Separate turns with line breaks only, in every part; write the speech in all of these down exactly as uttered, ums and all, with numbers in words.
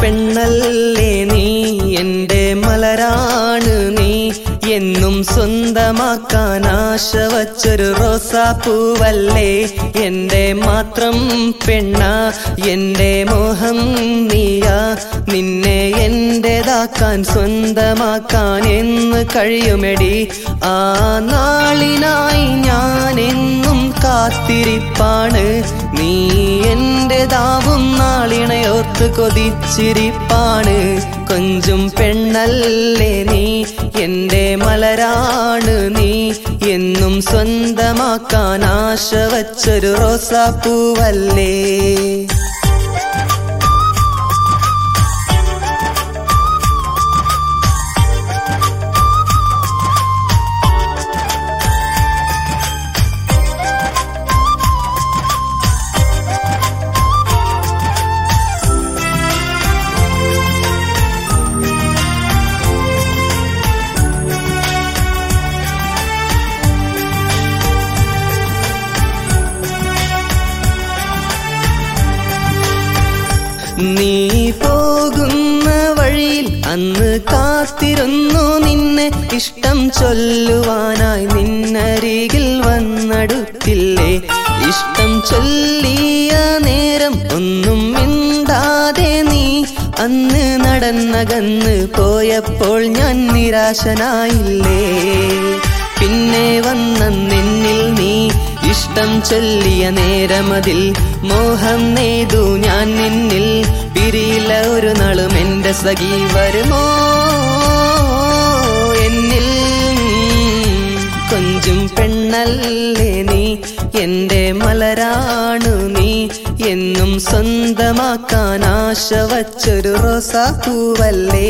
പെണ്ണല്ലേ നീ, എൻ്റെ മലരാണ് നീ, എന്നും സ്വന്തമാക്കാൻ ആശ വച്ചൊരു റോസാപ്പൂവല്ലേ, എൻ്റെ മാത്രം പെണ്ണ, എൻ്റെ മോഹം നീയാ, നിന്നെ എന്റേതാക്കാൻ സ്വന്തമാക്കാൻ എന്ന് കഴിയുമെടി. ആ നാളിനായി ഞാൻ എന്നും കാത്തിരിപ്പാണ്, നീ എന്റേതാവും നാളിണയോർത്ത് കൊതിച്ചിരിപ്പാണ്. കൊഞ്ചും പെണ്ണല്ലേ നീ, എൻ്റെ മലരാണ് നീ, എന്നും സ്വന്തമാക്കാൻ ആശ വച്ചൊരു റോസാപ്പൂവല്ലേ. നീ പോകുന്ന വഴിയിൽ അന്ന് കാത്തിരുന്നു നിന്നെ, ഇഷ്ടം ചൊല്ലുവാനായി നിന്നരികിൽ വന്നടുത്തില്ലേ. ഇഷ്ടം ചൊല്ലിയ നേരം ഒന്നും മിണ്ടാതെ നീ അന്ന് നടന്നകന്ന് പോയപ്പോൾ ഞാൻ നിരാശനായില്ലേ. പിന്നെ വന്നെന്നിൽ നീ ഇഷ്ടം ചൊല്ലിയ നേരമതിൽ മോഹം നെയ്തു ഞാൻ നിന്നിൽ, പിരിയില്ല ഒരു നാളും എൻ്റെ സഖി വരുമോ എന്നിൽ. കൊഞ്ചും പെണ്ണല്ലേ നീ, എൻ്റെ മലരാണു നീ, എന്നും സ്വന്തമാക്കാൻ ആശ വച്ചൊരു റോസാപ്പൂവല്ലേ.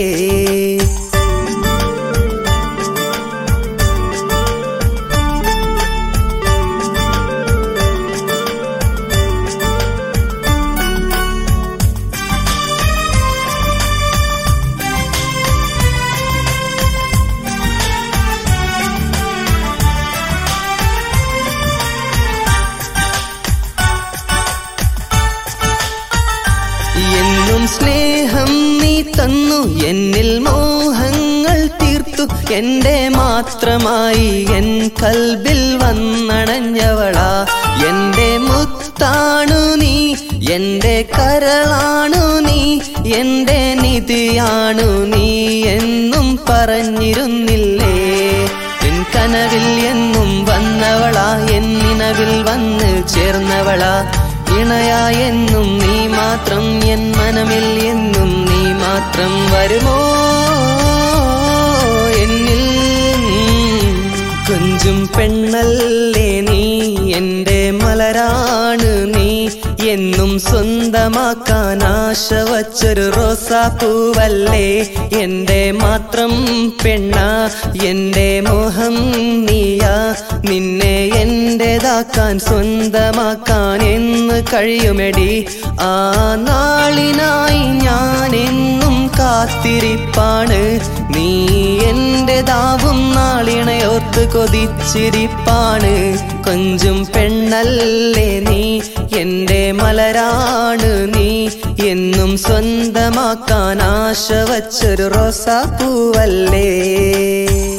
എന്നും സ്നേഹം നീ തന്നു, എന്നിൽ മോഹങ്ങൾ തീർത്തു, എൻ്റെ മാത്രമായി എൻ കൽബിൽ വന്നണഞ്ഞവളാ. എൻ്റെ മുത്താണു നീ, എൻ്റെ കരളാണു നീ, എൻ്റെ നിധിയാണു നീ എന്നും പറഞ്ഞിരുന്നില്ലേ. എൻ കനവിൽ എന്നും വന്നവളാ, എൻ നിനവിൽ വന്ന് ചേർന്നവളാ. ഇണയായെന്നും നീ മാത്രം, എൻ മനമിൽ എന്നും നീ മാത്രം വരുമോ എന്നിൽ. കൊഞ്ചും പെണ്ണല്ലേ നീ, എൻ്റെ മലരാണ് നീ, എന്നും സ്വന്തമാക്കാൻ ആശ വച്ചൊരു റോസാപ്പൂവല്ലേ, എൻ്റെ മാത്രം പെണ്ണ, എൻ്റെ മോഹം നീയാ, നിന്നെ എന്റേതാക്കാൻ സ്വന്തമാക്കാൻ എന്ന് കഴിയുമെടി. ആ നാളിനായി ഞാൻ എന്നും കാത്തിരിപ്പാണ്, നീ എന്റേതാവും നാളിണയോർത്ത് കൊതിച്ചിരിപ്പാണ്. കൊഞ്ചും പെണ്ണല്ലേ നീ, എൻ്റെ മലരാണ് നീ, എന്നും സ്വന്തമാക്കാൻ ആശ വച്ചൊരു റോസാപ്പൂവല്ലേ.